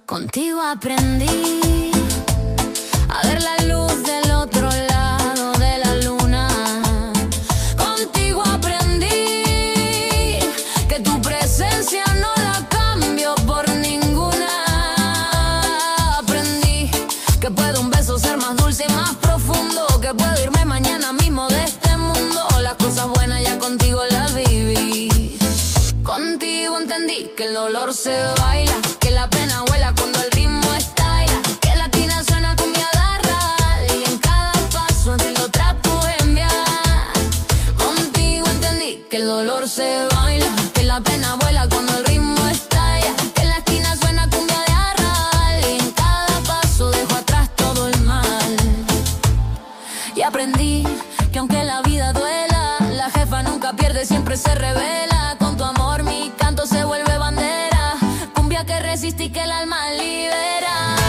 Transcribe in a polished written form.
Contigo aprendí a ver la luz del otro lado de la luna. Contigo aprendí que tu presencia no la cambio por ninguna. Aprendí que puede un beso ser más dulce y más profundo, que puedo irme mañana mismo de este mundo. Las cosas buenas ya contigo las viví. Contigo entendí que el dolor se baila, que la pena vuela cuando el ritmo estalla, que la tina suena cumbia agarra y en cada paso a ti lo trato de enviar. Contigo entendí que el dolor se baila, que la pena vuela cuando el ritmo estalla, que la esquina suena cumbia de arral y en cada paso dejo atrás todo el mal. Y aprendí que aunque la vida duela, la jefa nunca pierde, siempre se revela. Con tu amor mi canto se vuelve bandera, cumbia que resiste y que el alma libera.